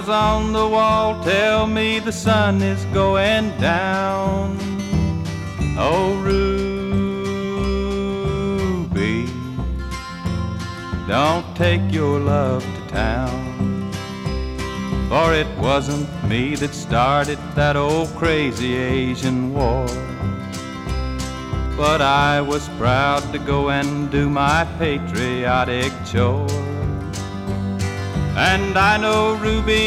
Shadows on the wall tell me the sun is going down. Oh, Ruby, don't take your love to town, for it wasn't me that started that old crazy Asian war. But I was proud to go and do my patriotic chore. And I know Ruby